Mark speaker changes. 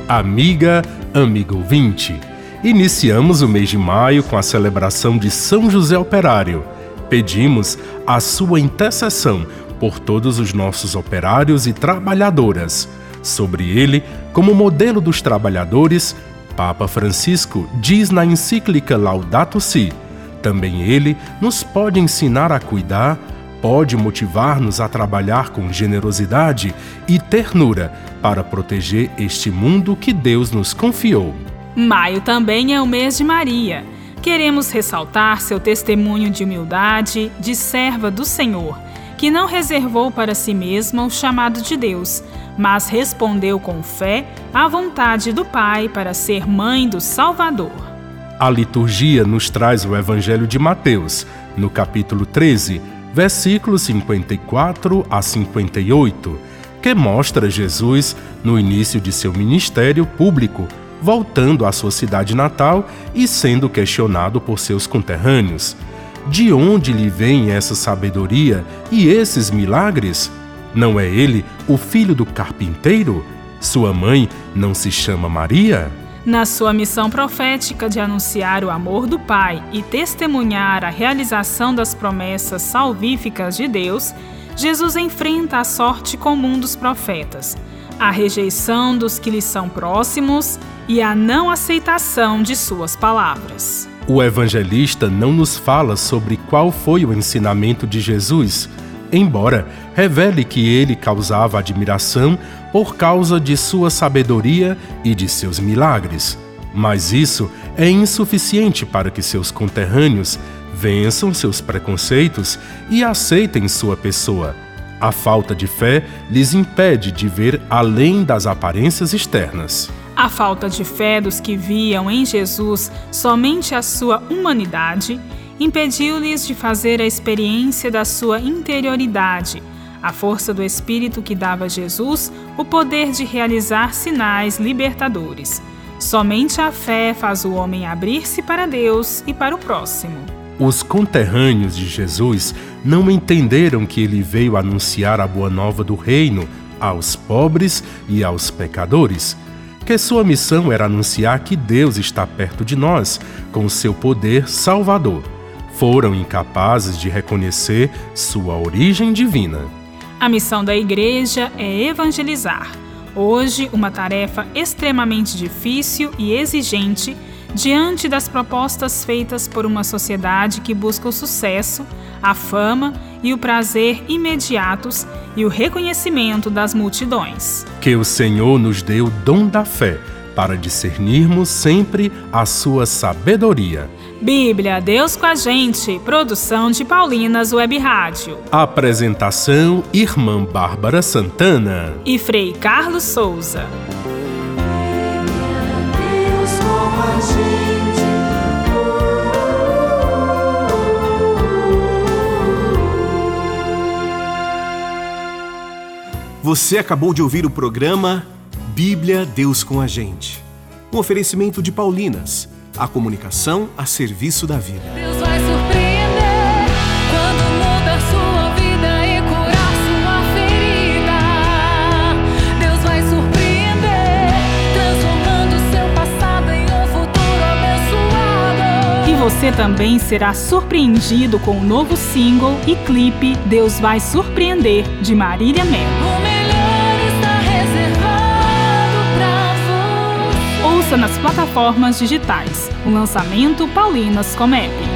Speaker 1: Amiga, amigo ouvinte, iniciamos o mês de maio com a celebração de São José Operário. Pedimos a sua intercessão por todos os nossos operários e trabalhadoras. Sobre ele, como modelo dos trabalhadores, Papa Francisco diz na encíclica Laudato Si: também ele nos pode ensinar a cuidar, pode motivar-nos a trabalhar com generosidade e ternura para proteger este mundo que Deus nos confiou.
Speaker 2: Maio também é o mês de Maria. Queremos ressaltar seu testemunho de humildade, de serva do Senhor, que não reservou para si mesma o chamado de Deus, mas respondeu com fé à vontade do Pai para ser mãe do Salvador.
Speaker 1: A liturgia nos traz o Evangelho de Mateus, no capítulo 13, versículos 54 a 58, que mostra Jesus no início de seu ministério público, voltando à sua cidade natal e sendo questionado por seus conterrâneos. De onde lhe vem essa sabedoria e esses milagres? Não é ele o filho do carpinteiro? Sua mãe não se chama Maria?
Speaker 2: Na sua missão profética de anunciar o amor do Pai e testemunhar a realização das promessas salvíficas de Deus, Jesus enfrenta a sorte comum dos profetas, a rejeição dos que lhe são próximos e a não aceitação de suas palavras.
Speaker 1: O evangelista não nos fala sobre qual foi o ensinamento de Jesus, embora revele que ele causava admiração por causa de sua sabedoria e de seus milagres. Mas isso é insuficiente para que seus conterrâneos vençam seus preconceitos e aceitem sua pessoa. A falta de fé lhes impede de ver além das aparências externas.
Speaker 2: A falta de fé dos que viam em Jesus somente a sua humanidade impediu-lhes de fazer a experiência da sua interioridade, a força do Espírito que dava a Jesus o poder de realizar sinais libertadores. Somente a fé faz o homem abrir-se para Deus e para o próximo.
Speaker 1: Os conterrâneos de Jesus não entenderam que ele veio anunciar a boa nova do reino aos pobres e aos pecadores, que sua missão era anunciar que Deus está perto de nós com seu poder salvador. Foram incapazes de reconhecer sua origem divina.
Speaker 2: A missão da Igreja é evangelizar. Hoje, uma tarefa extremamente difícil e exigente diante das propostas feitas por uma sociedade que busca o sucesso, a fama e o prazer imediatos e o reconhecimento das multidões.
Speaker 1: Que o Senhor nos dê o dom da fé para discernirmos sempre a sua sabedoria.
Speaker 2: Bíblia, Deus com a gente, produção de Paulinas Web Rádio.
Speaker 1: Apresentação, Irmã Bárbara Santana
Speaker 2: e Frei Carlos Souza.
Speaker 3: Deus com a gente.
Speaker 4: Você acabou de ouvir o programa Bíblia, Deus com a gente. Um oferecimento de Paulinas, a comunicação a serviço da vida.
Speaker 5: Deus vai surpreender quando mudar sua vida e curar sua ferida. Deus vai surpreender, transformando seu passado em um futuro abençoado.
Speaker 2: E você também será surpreendido com o novo single e clipe Deus Vai Surpreender, de Marília Melo.
Speaker 5: O melhor está reservado pra você.
Speaker 2: Ouça nas plataformas digitais. O lançamento Paulinas com App.